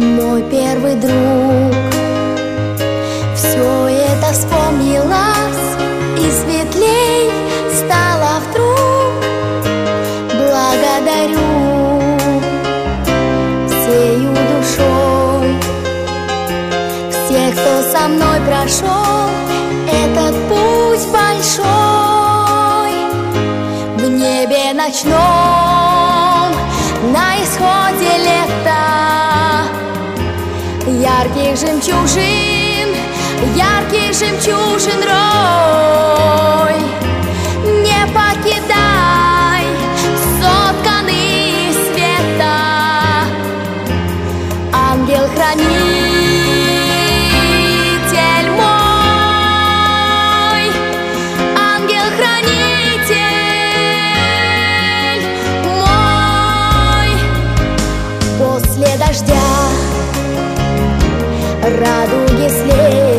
мой первый друг. Все это вспомнилось и светлей стало вдруг. Благодарю всею душой всех, кто со мной прошел этот путь большой. В небе ночном, на исходе лета, ярких жемчужин рой. Не покидай, сотканный из света, ангел-хранитель мой, ангел-хранитель мой. После дождя радуги след